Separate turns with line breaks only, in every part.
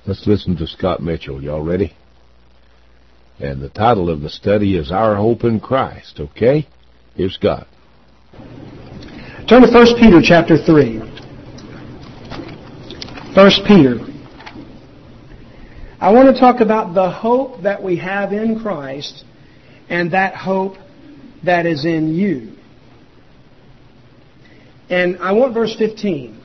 Let's listen to Scott Mitchell. Y'all ready? And the title of the study is Our Hope in Christ, okay? Here's Scott.
Turn to 1 Peter chapter 3. 1 Peter. I want to talk about the hope that we have in Christ and that hope that is in you. And I want verse 15.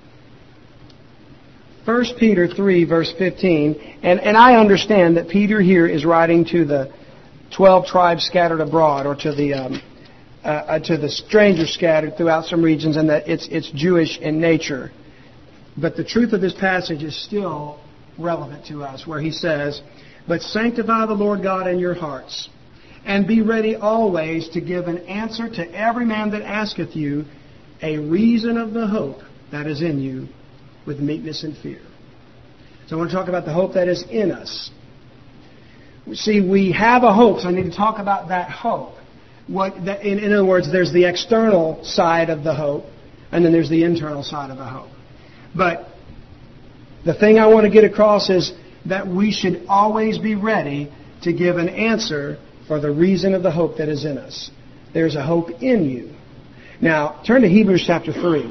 1 Peter 3, verse 15. And I understand that Peter here is writing to the 12 tribes scattered abroad, or to the strangers scattered throughout some regions, and that it's Jewish in nature. But the truth of this passage is still relevant to us, where he says, "But sanctify the Lord God in your hearts, and be ready always to give an answer to every man that asketh you a reason of the hope that is in you, with meekness and fear." So I want to talk about the hope that is in us. See, we have a hope, so I need to talk about that hope. In other words, there's the external side of the hope, and then there's the internal side of the hope. But the thing I want to get across is that we should always be ready to give an answer for the reason of the hope that is in us. There's a hope in you. Now, turn to Hebrews chapter 3.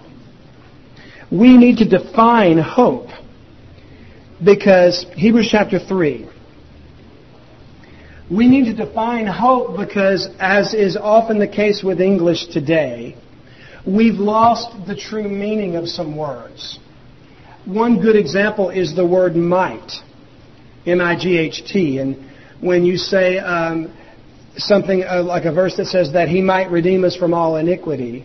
We need to define hope, because Hebrews chapter 3. We need to define hope because, as is often the case with English today, we've lost the true meaning of some words. One good example is the word might, M-I-G-H-T. And when you say something like a verse that says that He might redeem us from all iniquity,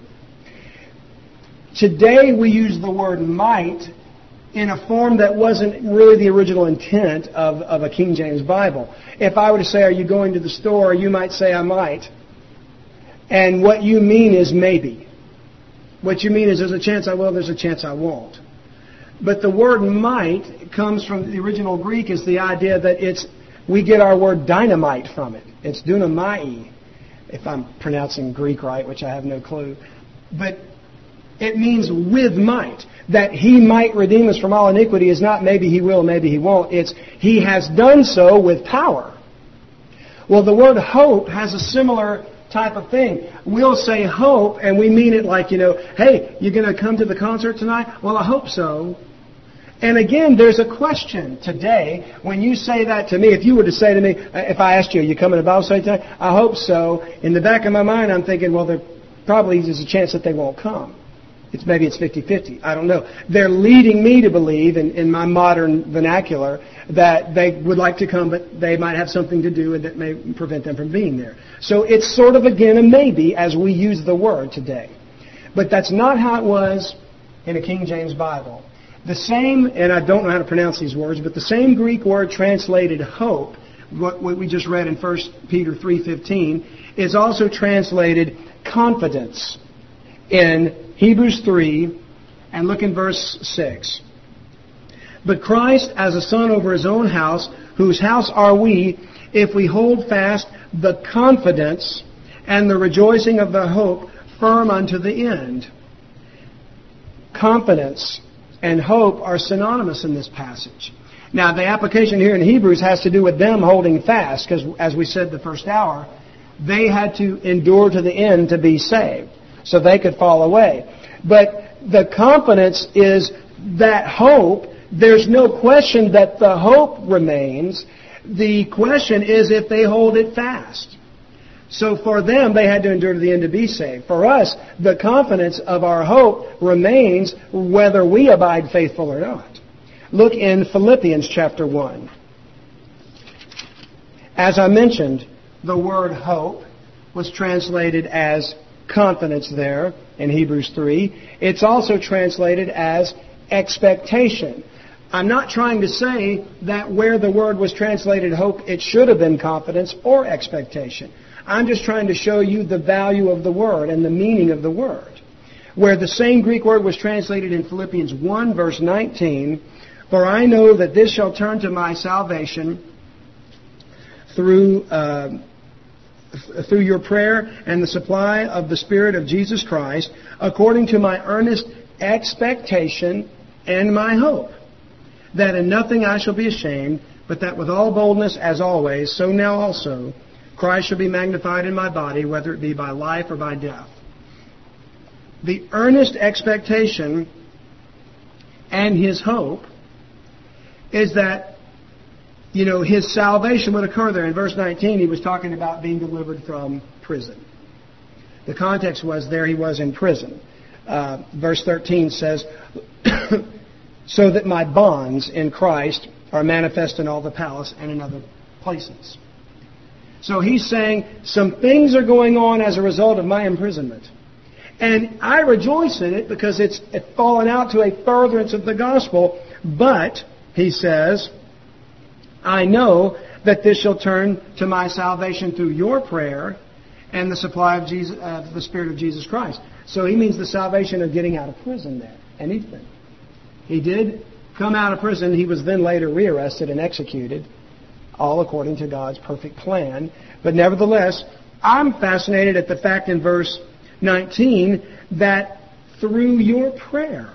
today we use the word might in a form that wasn't really the original intent of a King James Bible. If I were to say, "Are you going to the store?" you might say, "I might." And what you mean is maybe. What you mean is there's a chance I will, there's a chance I won't. But the word might comes from the original Greek, is the idea that we get our word dynamite from it. It's dunamai, if I'm pronouncing Greek right, which I have no clue. But it means with might. That He might redeem us from all iniquity is not maybe He will, maybe He won't. It's He has done so with power. Well, the word hope has a similar type of thing. We'll say hope, and we mean it like, "Hey, you going to come to the concert tonight?" "Well, I hope so." And again, there's a question today. When you say that to me, if you were to say to me, if I asked you, "Are you coming to Bible study tonight?" "I hope so." In the back of my mind, I'm thinking, well, there probably is a chance that they won't come. Maybe it's 50-50. I don't know. They're leading me to believe, in my modern vernacular, that they would like to come, but they might have something to do and that may prevent them from being there. So it's sort of, again, a maybe as we use the word today. But that's not how it was in a King James Bible. The same, and I don't know how to pronounce these words, but the same Greek word translated hope, what we just read in 1 Peter 3:15, is also translated confidence in Hebrews 3, and look in verse 6. "But Christ as a son over His own house, whose house are we, if we hold fast the confidence and the rejoicing of the hope firm unto the end." Confidence and hope are synonymous in this passage. Now, the application here in Hebrews has to do with them holding fast, because, as we said the first hour, they had to endure to the end to be saved, so they could fall away. But the confidence is that hope. There's no question that the hope remains. The question is if they hold it fast. So for them, they had to endure to the end to be saved. For us, the confidence of our hope remains whether we abide faithful or not. Look in Philippians chapter 1. As I mentioned, the word hope was translated as confidence there in Hebrews 3. It's also translated as expectation. I'm not trying to say that where the word was translated hope, it should have been confidence or expectation. I'm just trying to show you the value of the word and the meaning of the word. Where the same Greek word was translated in Philippians 1, verse 19, "For I know that this shall turn to my salvation through your prayer and the supply of the Spirit of Jesus Christ, according to my earnest expectation and my hope." that in nothing I shall be ashamed, but that with all boldness, as always, so now also, Christ shall be magnified in my body, whether it be by life or by death. The earnest expectation and his hope is that, his salvation would occur there. In verse 19, he was talking about being delivered from prison. The context was there he was in prison. Verse 13 says, so that my bonds in Christ are manifest in all the palace and in other places. So he's saying some things are going on as a result of my imprisonment. And I rejoice in it because it's fallen out to a furtherance of the gospel. But, he says, I know that this shall turn to my salvation through your prayer and the supply of the Spirit of Jesus Christ. So he means the salvation of getting out of prison there. And he did come out of prison. He was then later rearrested and executed, all according to God's perfect plan. But nevertheless, I'm fascinated at the fact in verse 19 that through your prayer,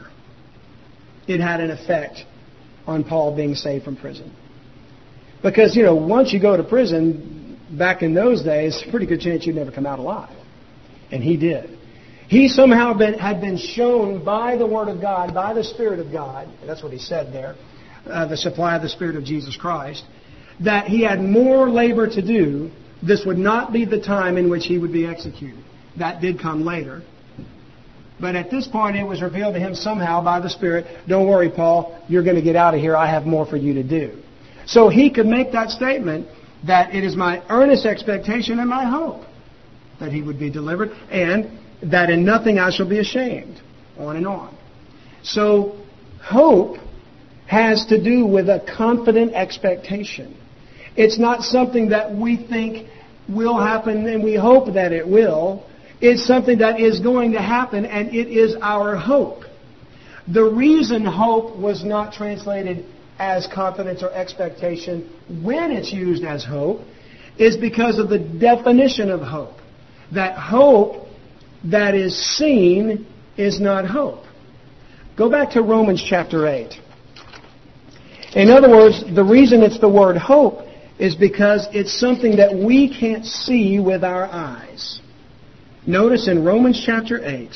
it had an effect on Paul being saved from prison. Because, once you go to prison, back in those days, pretty good chance you'd never come out alive. And he did. He somehow had been shown by the Word of God, by the Spirit of God, that's what he said there, the supply of the Spirit of Jesus Christ, that he had more labor to do. This would not be the time in which he would be executed. That did come later. But at this point, it was revealed to him somehow by the Spirit, don't worry, Paul, you're going to get out of here. I have more for you to do. So he could make that statement that it is my earnest expectation and my hope that he would be delivered, and that in nothing I shall be ashamed. On and on. So hope has to do with a confident expectation. It's not something that we think will happen and we hope that it will. It's something that is going to happen, and it is our hope. The reason hope was not translated as confidence or expectation when it's used as hope is because of the definition of hope. That hope that is seen is not hope. Go back to Romans chapter 8. In other words, the reason it's the word hope is because it's something that we can't see with our eyes. Notice in Romans chapter 8,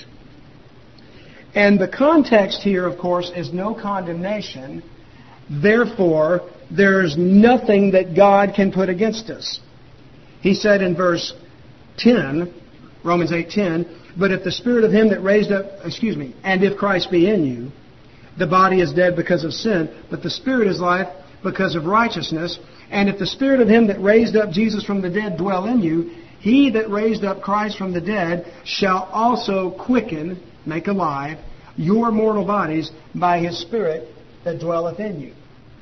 and the context here, of course, is no condemnation. Therefore, there's nothing that God can put against us. He said in verse 10, Romans 8:10, but if the Spirit of him that raised up, and if Christ be in you, the body is dead because of sin, but the Spirit is life because of righteousness. And if the Spirit of him that raised up Jesus from the dead dwell in you, he that raised up Christ from the dead shall also quicken, make alive, your mortal bodies by his Spirit that dwelleth in you.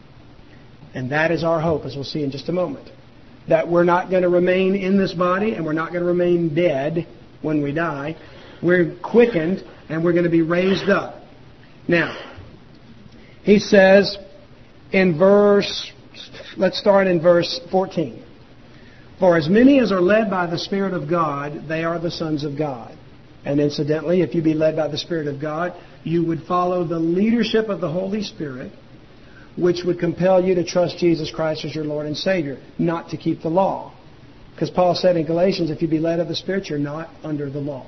And that is our hope, as we'll see in just a moment. That we're not going to remain in this body and we're not going to remain dead when we die. We're quickened and we're going to be raised up. Now, he says in let's start in verse 14. For as many as are led by the Spirit of God, they are the sons of God. And incidentally, if you be led by the Spirit of God, you would follow the leadership of the Holy Spirit, which would compel you to trust Jesus Christ as your Lord and Savior, not to keep the law. Because Paul said in Galatians, if you be led of the Spirit, you're not under the law.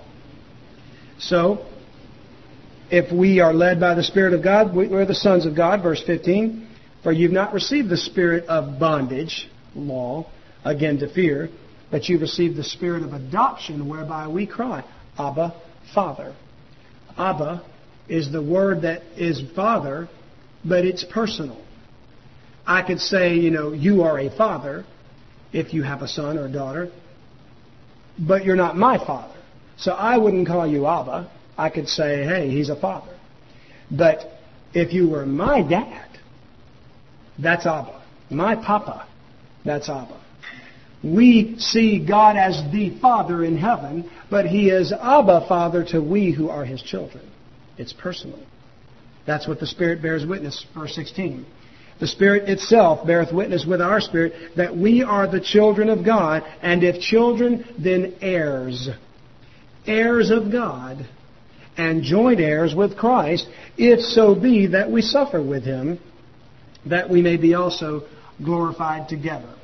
So, if we are led by the Spirit of God, we're the sons of God. Verse 15, for you've not received the spirit of bondage, law, again to fear, but you've received the spirit of adoption, whereby we cry, Abba, Father. Abba is the word that is Father, but it's personal. I could say, you are a father if you have a son or a daughter, but you're not my father. So I wouldn't call you Abba. I could say, hey, he's a father. But if you were my dad, that's Abba. My papa, that's Abba. We see God as the Father in heaven, but He is Abba Father to we who are His children. It's personal. That's what the Spirit bears witness, verse 16. The Spirit itself beareth witness with our spirit that we are the children of God, and if children, then heirs. Heirs of God, and joint heirs with Christ, if so be that we suffer with Him, that we may be also glorified together.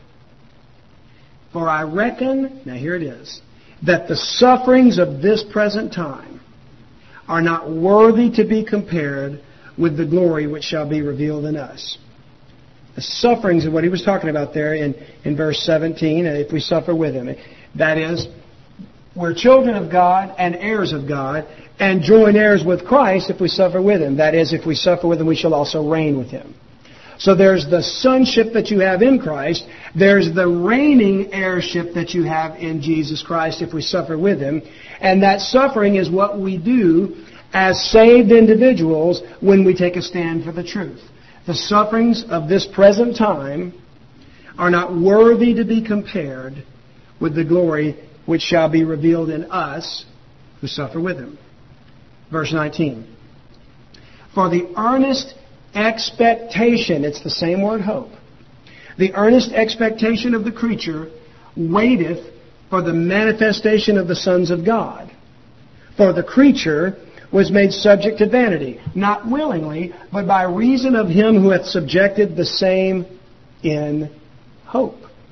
For I reckon," now here it is, "that the sufferings of this present time are not worthy to be compared with the glory which shall be revealed in us." The sufferings of what he was talking about there in verse 17, if we suffer with him. That is, we're children of God and heirs of God, and joint heirs with Christ if we suffer with him. That is, if we suffer with him, we shall also reign with him. So there's the sonship that you have in Christ. There's the reigning heirship that you have in Jesus Christ if we suffer with him. And that suffering is what we do as saved individuals when we take a stand for the truth. The sufferings of this present time are not worthy to be compared with the glory which shall be revealed in us who suffer with him. Verse 19. For the earnest expectation, it's the same word, hope. The earnest expectation of the creature waiteth for the manifestation of the sons of God. For the creature was made subject to vanity, not willingly, but by reason of him who hath subjected the same in hope.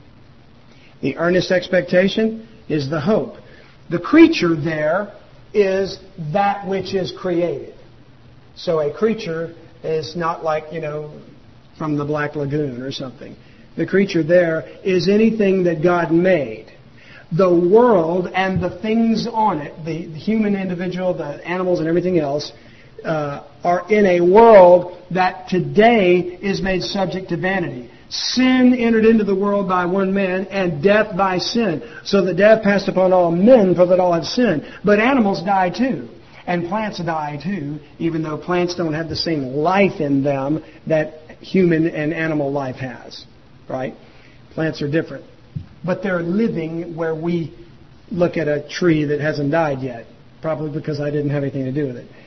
The earnest expectation is the hope. The creature there is that which is created. So a creature is not like, from the Black Lagoon or something. The creature there is anything that God made. The world and the things on it, the human individual, the animals and everything else, are in a world that today is made subject to vanity. Sin entered into the world by one man, and death by sin. So that death passed upon all men, for that all have sinned. But animals die too. And plants die too, even though plants don't have the same life in them that human and animal life has. Right? Plants are different. But they're living where we look at a tree that hasn't died yet. Probably because I didn't have anything to do with it.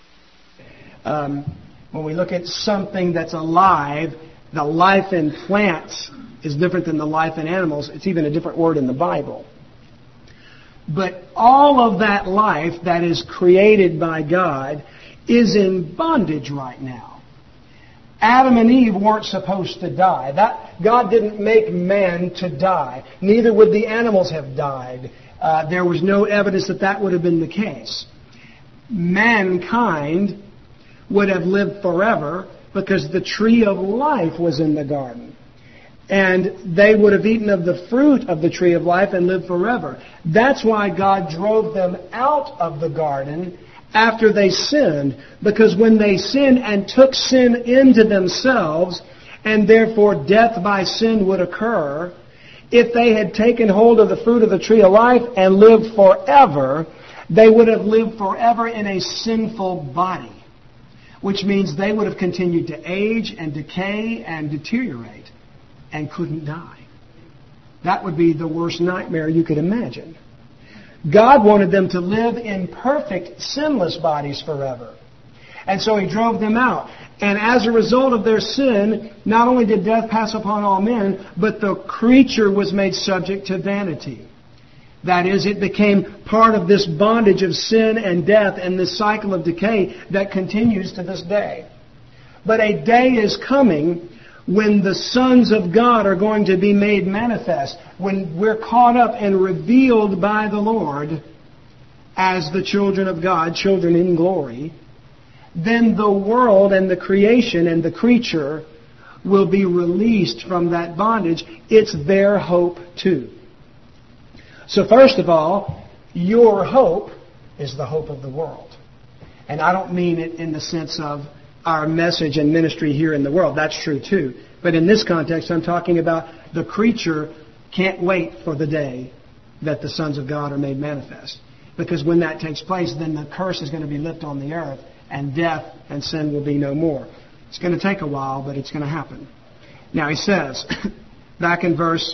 When we look at something that's alive, the life in plants is different than the life in animals. It's even a different word in the Bible. But all of that life that is created by God is in bondage right now. Adam and Eve weren't supposed to die. God didn't make man to die. Neither would the animals have died. There was no evidence that would have been the case. Mankind would have lived forever because the tree of life was in the garden. And they would have eaten of the fruit of the tree of life and lived forever. That's why God drove them out of the garden after they sinned. Because when they sinned and took sin into themselves, and therefore death by sin would occur, if they had taken hold of the fruit of the tree of life and lived forever, they would have lived forever in a sinful body. Which means they would have continued to age and decay and deteriorate and couldn't die. That would be the worst nightmare you could imagine. God wanted them to live in perfect, sinless bodies forever. And so He drove them out. And as a result of their sin, not only did death pass upon all men, but the creature was made subject to vanity. That is, it became part of this bondage of sin and death and this cycle of decay that continues to this day. But a day is coming when the sons of God are going to be made manifest, when we're caught up and revealed by the Lord as the children of God, children in glory. Then the world and the creation and the creature will be released from that bondage. It's their hope too. So first of all, your hope is the hope of the world. And I don't mean it in the sense of our message and ministry here in the world. That's true too. But in this context, I'm talking about the creature can't wait for the day that the sons of God are made manifest. Because when that takes place, then the curse is going to be lifted on the earth, and death and sin will be no more. It's going to take a while, but it's going to happen. Now he says, back in verse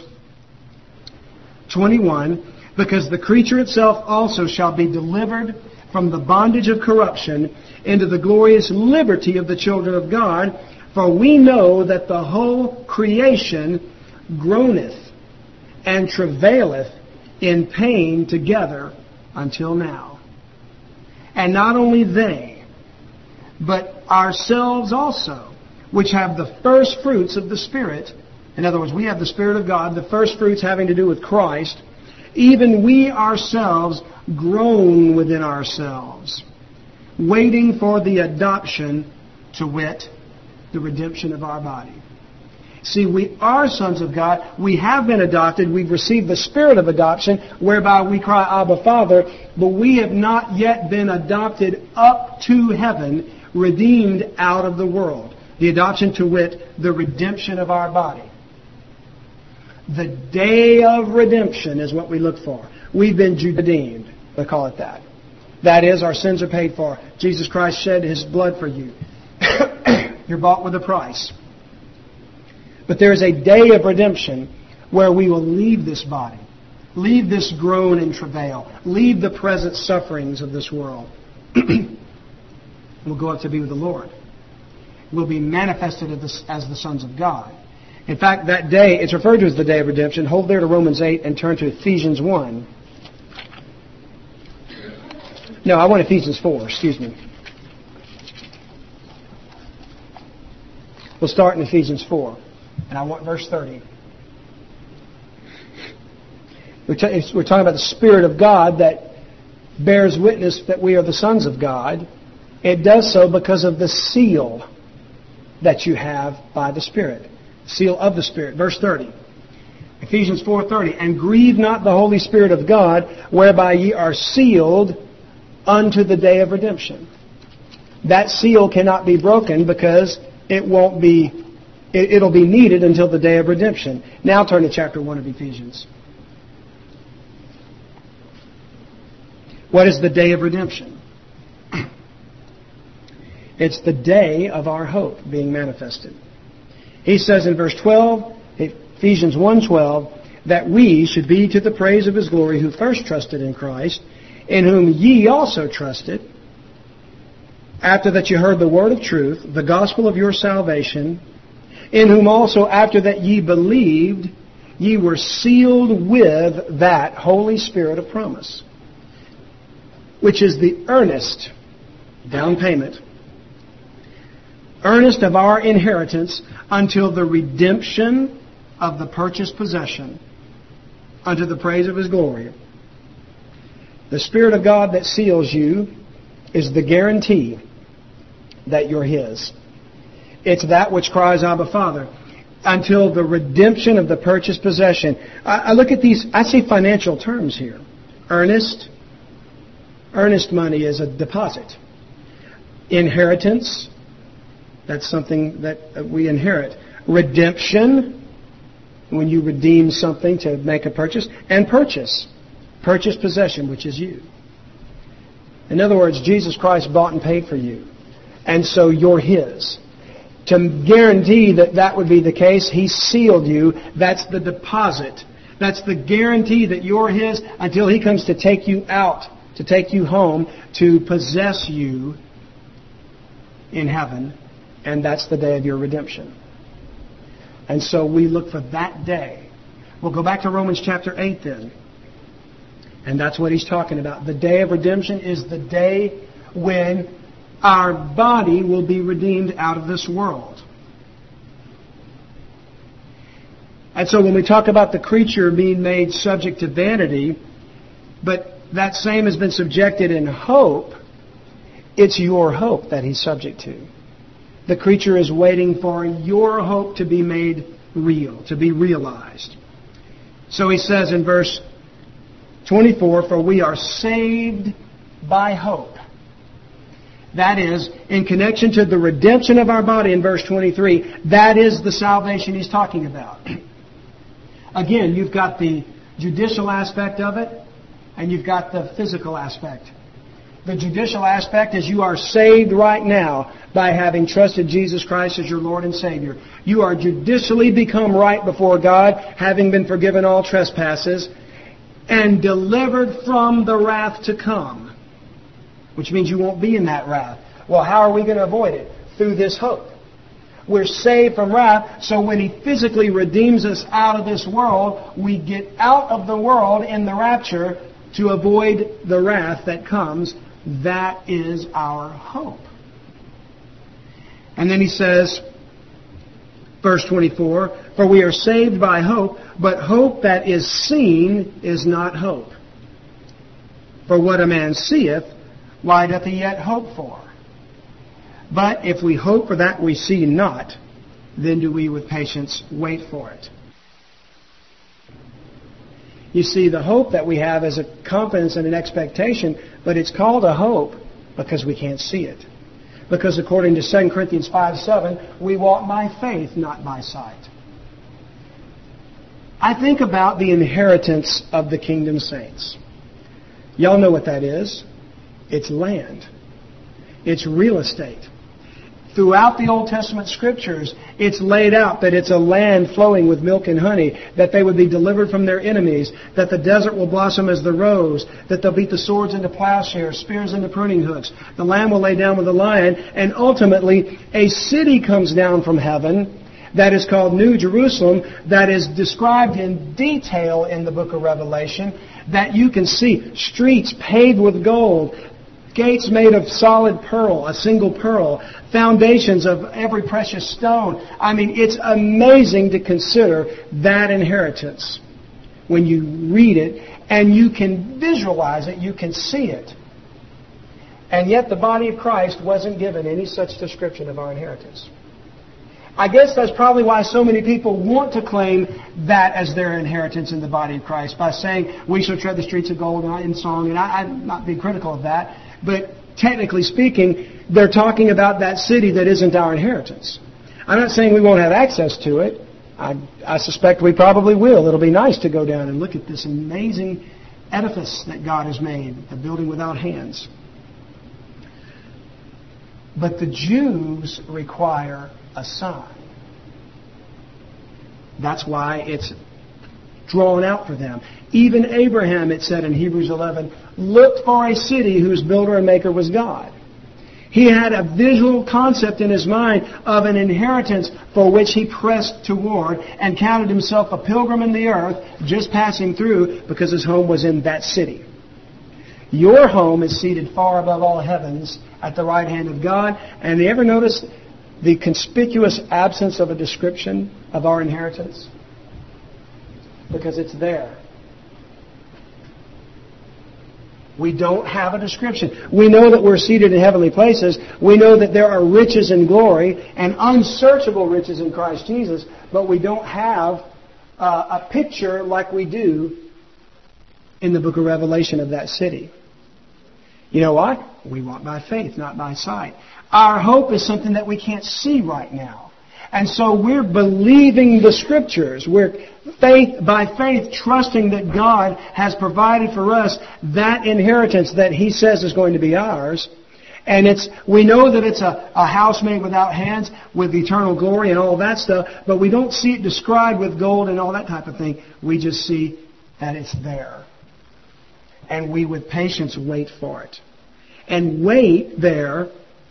21, because the creature itself also shall be delivered from the bondage of corruption into the glorious liberty of the children of God. For we know that the whole creation groaneth and travaileth in pain together until now. And not only they, but ourselves also, which have the first fruits of the Spirit. In other words, we have the Spirit of God, the first fruits having to do with Christ. Even we ourselves groan within ourselves, waiting for the adoption, to wit, the redemption of our body. See, we are sons of God. We have been adopted. We've received the Spirit of adoption, whereby we cry, Abba, Father. But we have not yet been adopted up to heaven, redeemed out of the world. The adoption, to wit, the redemption of our body. The day of redemption is what we look for. We've been redeemed. They call it that. That is, our sins are paid for. Jesus Christ shed His blood for you. You're bought with a price. But there is a day of redemption where we will leave this body, leave this groan and travail, leave the present sufferings of this world. We'll go up to be with the Lord. We'll be manifested as the sons of God. In fact, that day, it's referred to as the day of redemption. Hold there to Romans 8 and turn to Ephesians 1. No, I want Ephesians 4, excuse me. We'll start in Ephesians 4. And I want verse 30. We're talking about the Spirit of God that bears witness that we are the sons of God. It does so because of the seal that you have by the Spirit. Seal of the Spirit. Verse 30. Ephesians 4:30. And grieve not the Holy Spirit of God, whereby ye are sealed unto the day of redemption. That seal cannot be broken because it'll be needed until the day of redemption. Now turn to chapter 1 of Ephesians. What is the day of redemption? It's the day of our hope being manifested. He says in verse 12, Ephesians 1:12, that we should be to the praise of His glory who first trusted in Christ, in whom ye also trusted, after that you heard the word of truth, the gospel of your salvation, in whom also after that ye believed, ye were sealed with that Holy Spirit of promise, which is the earnest down payment, earnest of our inheritance until the redemption of the purchased possession, unto the praise of His glory. The Spirit of God that seals you is the guarantee that you're His. It's that which cries, Abba, Father, until the redemption of the purchased possession. I look at these, I see financial terms here. Earnest money is a deposit. Inheritance, that's something that we inherit. Redemption, when you redeem something to make a purchase. And purchase possession, which is you. In other words, Jesus Christ bought and paid for you. And so you're His. To guarantee that would be the case, He sealed you. That's the deposit. That's the guarantee that you're His until He comes to take you out, to take you home, to possess you in heaven. And that's the day of your redemption. And so we look for that day. We'll go back to Romans chapter 8 then. And that's what he's talking about. The day of redemption is the day when our body will be redeemed out of this world. And so when we talk about the creature being made subject to vanity, but that same has been subjected in hope, it's your hope that he's subject to. The creature is waiting for your hope to be made real, to be realized. So he says in verse 24, for we are saved by hope. That is, in connection to the redemption of our body in verse 23, that is the salvation he's talking about. Again, you've got the judicial aspect of it, and you've got the physical aspect. The judicial aspect is you are saved right now by having trusted Jesus Christ as your Lord and Savior. You are judicially become right before God, having been forgiven all trespasses, and delivered from the wrath to come. Which means you won't be in that wrath. Well, how are we going to avoid it? Through this hope. We're saved from wrath, so when He physically redeems us out of this world, we get out of the world in the rapture to avoid the wrath that comes. That is our hope. And then he says, Verse 24, for we are saved by hope, but hope that is seen is not hope. For what a man seeth, why doth he yet hope for? But if we hope for that we see not, then do we with patience wait for it. You see, the hope that we have is a confidence and an expectation, but it's called a hope because we can't see it. Because according to 2 Corinthians 5:7, we walk by faith, not by sight. I think about the inheritance of the kingdom saints. Y'all know what that is. It's land. It's real estate. Throughout the Old Testament Scriptures, it's laid out that it's a land flowing with milk and honey, that they would be delivered from their enemies, that the desert will blossom as the rose, that they'll beat the swords into plowshares, spears into pruning hooks, the lamb will lay down with the lion, and ultimately a city comes down from heaven that is called New Jerusalem, that is described in detail in the book of Revelation, that you can see streets paved with gold, gates made of solid pearl, a single pearl, foundations of every precious stone. I mean, it's amazing to consider that inheritance when you read it, and you can visualize it, you can see it. And yet the body of Christ wasn't given any such description of our inheritance. I guess that's probably why so many people want to claim that as their inheritance in the body of Christ, by saying, we shall tread the streets of gold in song, and I'm not being critical of that, but technically speaking, they're talking about that city that isn't our inheritance. I'm not saying we won't have access to it. I suspect we probably will. It'll be nice to go down and look at this amazing edifice that God has made, a building without hands. But the Jews require a sign. That's why it's drawn out for them. Even Abraham, it said in Hebrews 11, looked for a city whose builder and maker was God. He had a visual concept in his mind of an inheritance for which he pressed toward and counted himself a pilgrim in the earth, just passing through because his home was in that city. Your home is seated far above all heavens at the right hand of God. And you ever notice the conspicuous absence of a description of our inheritance? Because it's there. We don't have a description. We know that we're seated in heavenly places. We know that there are riches in glory and unsearchable riches in Christ Jesus, but we don't have a picture like we do in the book of Revelation of that city. You know what? We walk by faith, not by sight. Our hope is something that we can't see right now. And so we're believing the Scriptures. We're by faith trusting that God has provided for us that inheritance that He says is going to be ours. And we know that it's a house made without hands with eternal glory and all that stuff, but we don't see it described with gold and all that type of thing. We just see that it's there. And we with patience wait for it. And wait there,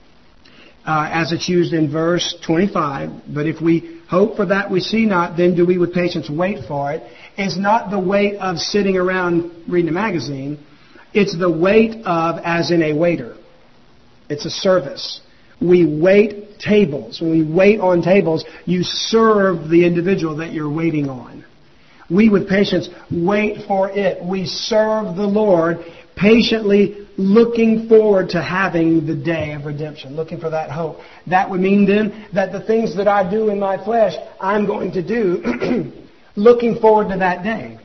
as it's used in verse 25, but if we hope for that we see not, then do we with patience wait for it, is not the wait of sitting around reading a magazine. It's the wait of as in a waiter. It's a service. We wait tables. When we wait on tables, you serve the individual that you're waiting on. We with patience wait for it. We serve the Lord, patiently looking forward to having the day of redemption, looking for that hope. That would mean then that the things that I do in my flesh, I'm going to do looking forward to that day.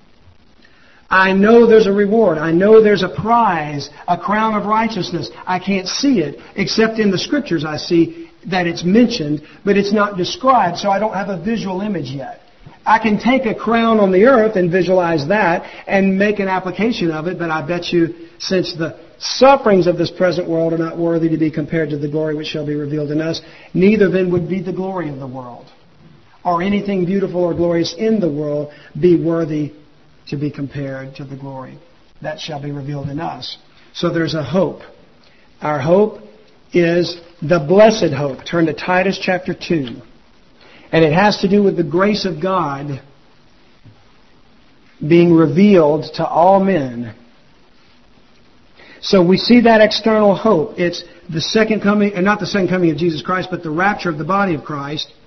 I know there's a reward. I know there's a prize, a crown of righteousness. I can't see it, except in the Scriptures I see that it's mentioned, but it's not described, so I don't have a visual image yet. I can take a crown on the earth and visualize that and make an application of it, but I bet you, since the sufferings of this present world are not worthy to be compared to the glory which shall be revealed in us, neither then would be the glory of the world, or anything beautiful or glorious in the world be worthy to be compared to the glory that shall be revealed in us. So there's a hope. Our hope is the blessed hope. Turn to Titus chapter 2. And it has to do with the grace of God being revealed to all men. So we see that external hope. It's the second coming, not the second coming of Jesus Christ, but the rapture of the body of Christ.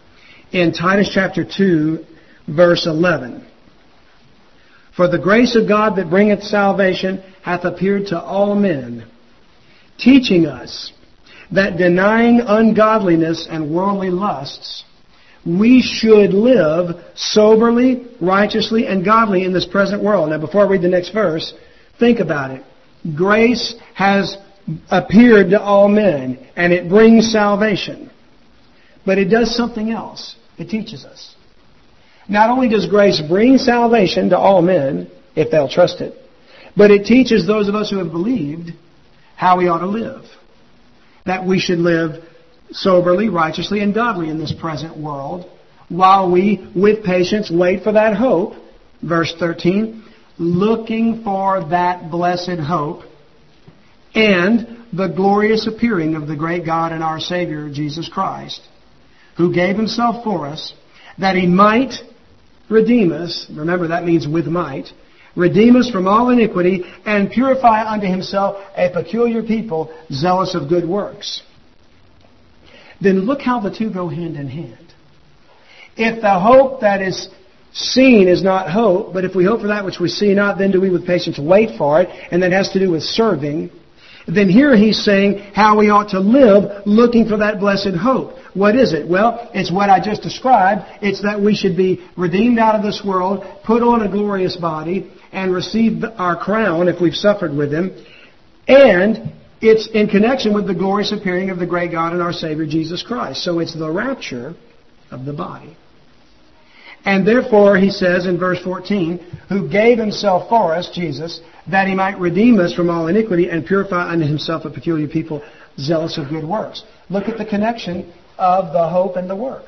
in Titus chapter 2, verse 11. For the grace of God that bringeth salvation hath appeared to all men, teaching us that denying ungodliness and worldly lusts, we should live soberly, righteously, and godly in this present world. Now, before I read the next verse, think about it. Grace has appeared to all men, and it brings salvation. But it does something else. It teaches us. Not only does grace bring salvation to all men, if they'll trust it, but it teaches those of us who have believed how we ought to live. That we should live soberly, righteously, and godly in this present world, while we, with patience, wait for that hope. Verse 13, looking for that blessed hope and the glorious appearing of the great God and our Savior, Jesus Christ, who gave Himself for us, that He might redeem us. Remember, that means with might. Redeem us from all iniquity and purify unto Himself a peculiar people, zealous of good works. Then look how the two go hand in hand. If the hope that is seen is not hope, but if we hope for that which we see not, then do we with patience wait for it, and that has to do with serving. Then here he's saying how we ought to live looking for that blessed hope. What is it? Well, it's what I just described. It's that we should be redeemed out of this world, put on a glorious body, and receive our crown if we've suffered with Him. And it's in connection with the glorious appearing of the great God and our Savior, Jesus Christ. So it's the rapture of the body. And therefore, he says in verse 14, who gave Himself for us, Jesus, that He might redeem us from all iniquity and purify unto Himself a peculiar people, zealous of good works. Look at the connection of the hope and the work.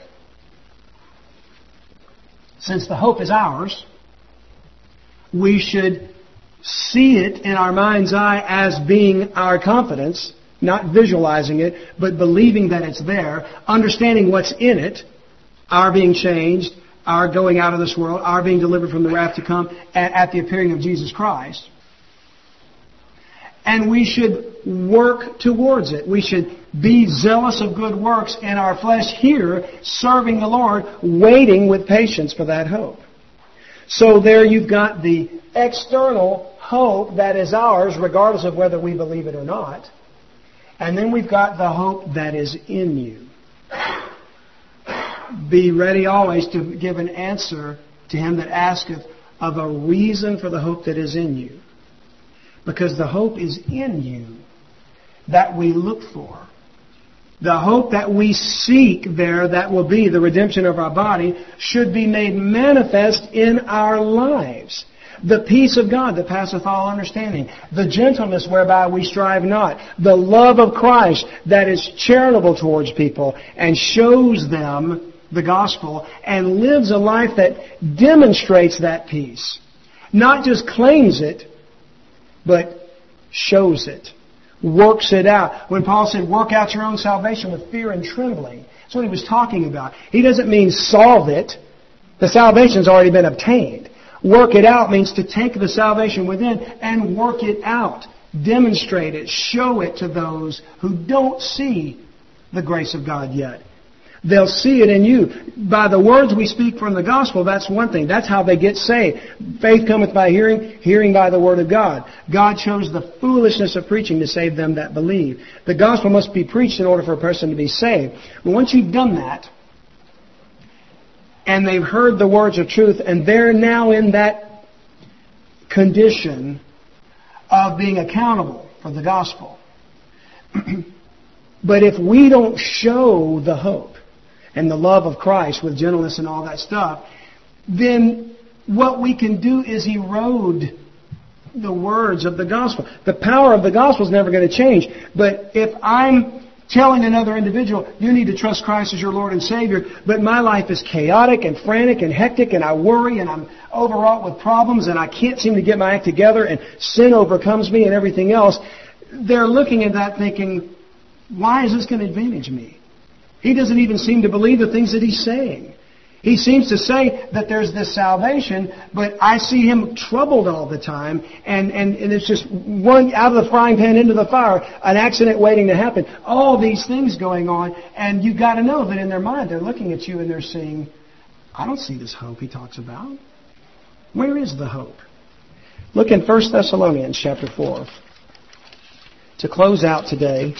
Since the hope is ours, we should see it in our mind's eye as being our confidence, not visualizing it, but believing that it's there, understanding what's in it, our being changed, our going out of this world, our being delivered from the wrath to come at the appearing of Jesus Christ. And we should work towards it. We should be zealous of good works in our flesh here, serving the Lord, waiting with patience for that hope. So there you've got the external hope that is ours, regardless of whether we believe it or not. And then we've got the hope that is in you. Be ready always to give an answer to him that asketh of a reason for the hope that is in you. Because the hope is in you that we look for. The hope that we seek there, that will be the redemption of our body, should be made manifest in our lives. The peace of God that passeth all understanding. The gentleness whereby we strive not. The love of Christ that is charitable towards people and shows them the gospel and lives a life that demonstrates that peace. Not just claims it, but shows it. Works it out. When Paul said, work out your own salvation with fear and trembling, that's what he was talking about. He doesn't mean solve it. The salvation's already been obtained. Work it out means to take the salvation within and work it out. Demonstrate it. Show it to those who don't see the grace of God yet. They'll see it in you. By the words we speak from the gospel, that's one thing. That's how they get saved. Faith cometh by hearing, hearing by the word of God. God chose the foolishness of preaching to save them that believe. The gospel must be preached in order for a person to be saved. But once you've done that, and they've heard the words of truth, and they're now in that condition of being accountable for the gospel. But if we don't show the hope and the love of Christ with gentleness and all that stuff, then what we can do is erode the words of the gospel. The power of the gospel is never going to change. But if I'm telling another individual, you need to trust Christ as your Lord and Savior, but my life is chaotic and frantic and hectic and I worry and I'm overwrought with problems and I can't seem to get my act together and sin overcomes me and everything else, they're looking at that thinking, why is this going to advantage me? He doesn't even seem to believe the things that he's saying. He seems to say that there's this salvation, but I see him troubled all the time, and it's just one out of the frying pan into the fire, an accident waiting to happen. All these things going on, and you've got to know that in their mind they're looking at you and they're saying, I don't see this hope he talks about. Where is the hope? Look in 1 Thessalonians chapter 4. To close out today,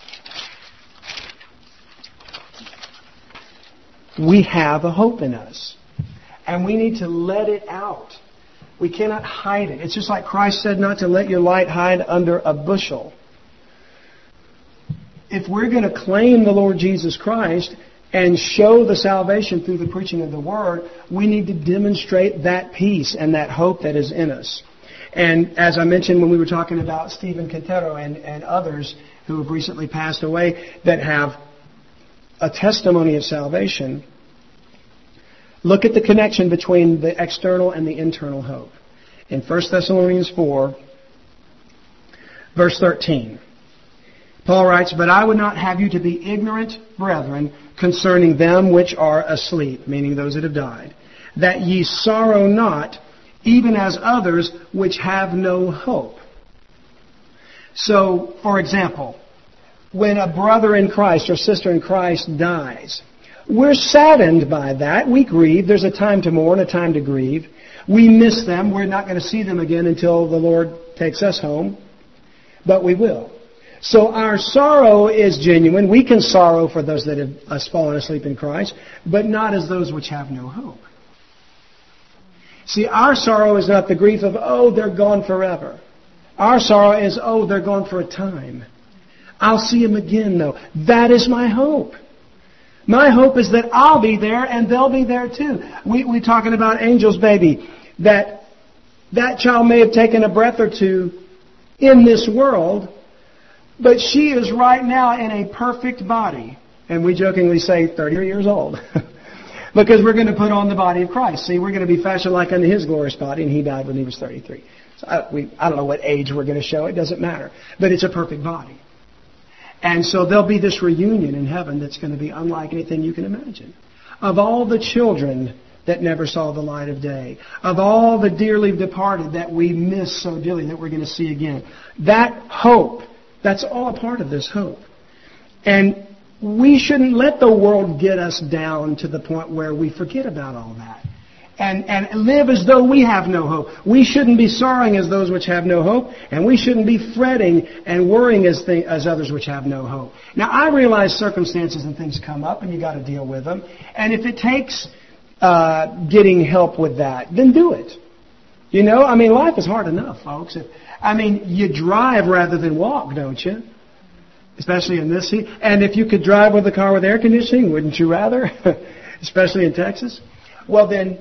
we have a hope in us. And we need to let it out. We cannot hide it. It's just like Christ said not to let your light hide under a bushel. If we're going to claim the Lord Jesus Christ and show the salvation through the preaching of the Word, we need to demonstrate that peace and that hope that is in us. And as I mentioned when we were talking about Stephen Quintero and others who have recently passed away that have a testimony of salvation, look at the connection between the external and the internal hope. In 1 Thessalonians 4, verse 13, Paul writes, But I would not have you to be ignorant, brethren, concerning them which are asleep, meaning those that have died, that ye sorrow not, even as others which have no hope. So, for example, when a brother in Christ or sister in Christ dies, we're saddened by that. We grieve. There's a time to mourn, a time to grieve. We miss them. We're not going to see them again until the Lord takes us home. But we will. So our sorrow is genuine. We can sorrow for those that have fallen asleep in Christ, but not as those which have no hope. See, our sorrow is not the grief of, oh, they're gone forever. Our sorrow is, oh, they're gone for a time. I'll see them again, though. That is my hope. My hope is that I'll be there and they'll be there too. We're talking about Angel's baby. That child may have taken a breath or two in this world, but she is right now in a perfect body. And we jokingly say 30 years old. Because we're going to put on the body of Christ. See, we're going to be fashioned like unto His glorious body, and He died when He was 33. So I don't know what age we're going to show. It doesn't matter. But it's a perfect body. And so there'll be this reunion in heaven that's going to be unlike anything you can imagine. Of all the children that never saw the light of day, of all the dearly departed that we miss so dearly that we're going to see again, that hope, that's all a part of this hope. And we shouldn't let the world get us down to the point where we forget about all that. And live as though we have no hope. We shouldn't be sorrowing as those which have no hope, and we shouldn't be fretting and worrying as others which have no hope. Now, I realize circumstances and things come up, and you got to deal with them. And if it takes getting help with that, then do it. You know, I mean, life is hard enough, folks. You drive rather than walk, don't you? Especially in this heat. And if you could drive with a car with air conditioning, wouldn't you rather? Especially in Texas. Well, then,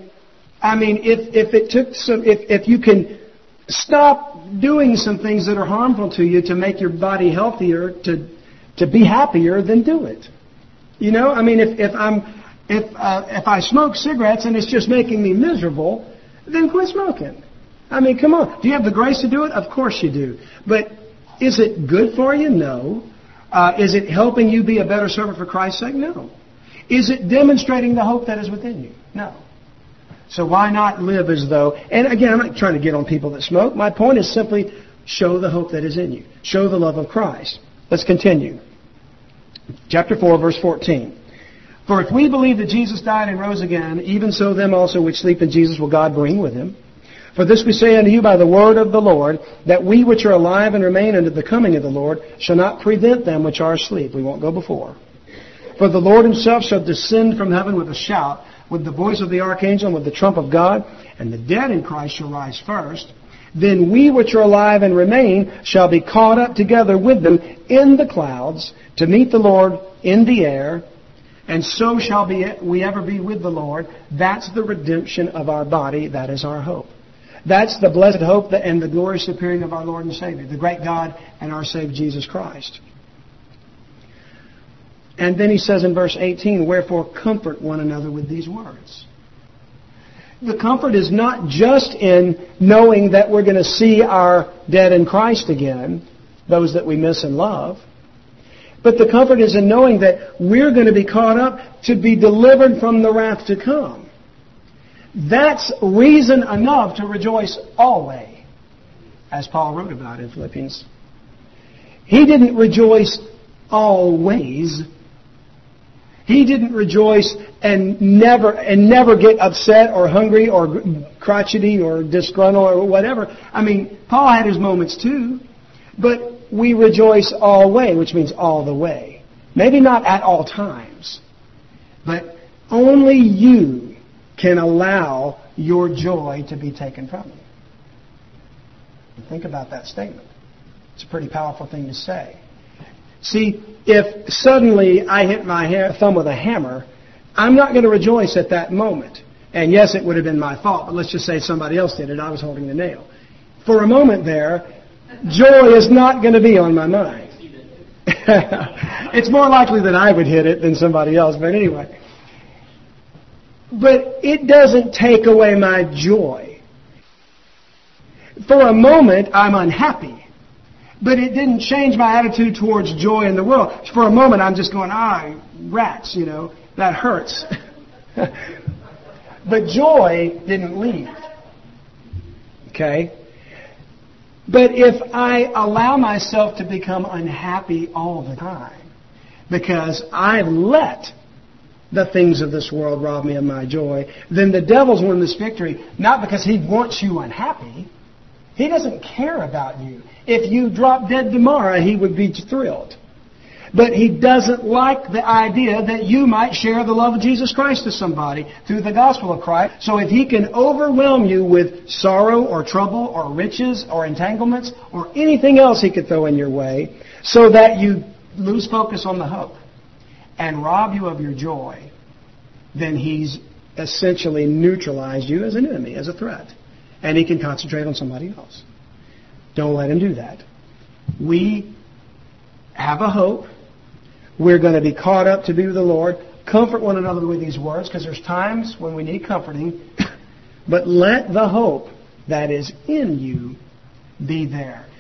if you can stop doing some things that are harmful to you to make your body healthier, to be happier, then do it. You know, if I smoke cigarettes and it's just making me miserable, then quit smoking. Come on. Do you have the grace to do it? Of course you do. But is it good for you? No. Is it helping you be a better servant for Christ's sake? No. Is it demonstrating the hope that is within you? No. So why not live as though... And again, I'm not trying to get on people that smoke. My point is simply show the hope that is in you. Show the love of Christ. Let's continue. Chapter 4, verse 14. For if we believe that Jesus died and rose again, even so them also which sleep in Jesus will God bring with Him. For this we say unto you by the word of the Lord, that we which are alive and remain unto the coming of the Lord shall not prevent them which are asleep. We won't go before. For the Lord Himself shall descend from heaven with a shout, with the voice of the archangel, and with the trump of God, and the dead in Christ shall rise first. Then we which are alive and remain shall be caught up together with them in the clouds to meet the Lord in the air, and so shall we ever be with the Lord. That's the redemption of our body. That is our hope. That's the blessed hope and the glorious appearing of our Lord and Savior, the great God and our Savior Jesus Christ. And then he says in verse 18, wherefore comfort one another with these words. The comfort is not just in knowing that we're going to see our dead in Christ again, those that we miss and love. But the comfort is in knowing that we're going to be caught up to be delivered from the wrath to come. That's reason enough to rejoice always, as Paul wrote about in Philippians. He didn't rejoice always. He didn't rejoice and never get upset or hungry or crotchety or disgruntled or whatever. I mean, Paul had his moments too. But we rejoice always, which means all the way. Maybe not at all times. But only you can allow your joy to be taken from you. Think about that statement. It's a pretty powerful thing to say. See, if suddenly I hit my thumb with a hammer, I'm not going to rejoice at that moment. And yes, it would have been my fault, but let's just say somebody else did it. I was holding the nail. For a moment there, joy is not going to be on my mind. It's more likely that I would hit it than somebody else, but anyway. But it doesn't take away my joy. For a moment, I'm unhappy. But it didn't change my attitude towards joy in the world. For a moment, I'm just going, rats, that hurts. But joy didn't leave. Okay? But if I allow myself to become unhappy all the time, because I've let the things of this world rob me of my joy, then the devil's won this victory, not because he wants you unhappy. He doesn't care about you. If you drop dead tomorrow, he would be thrilled. But he doesn't like the idea that you might share the love of Jesus Christ to somebody through the gospel of Christ. So if he can overwhelm you with sorrow or trouble or riches or entanglements or anything else he could throw in your way so that you lose focus on the hope and rob you of your joy, then he's essentially neutralized you as an enemy, as a threat. And he can concentrate on somebody else. Don't let him do that. We have a hope. We're going to be caught up to be with the Lord. Comfort one another with these words, because there's times when we need comforting. But let the hope that is in you be there.